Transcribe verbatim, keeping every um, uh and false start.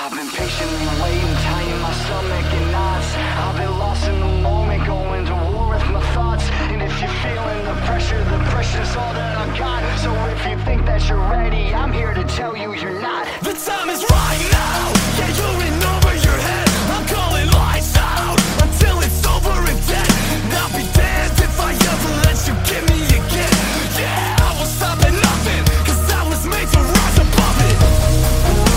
I've been patiently waiting, tying my stomach in knots. I've been lost in the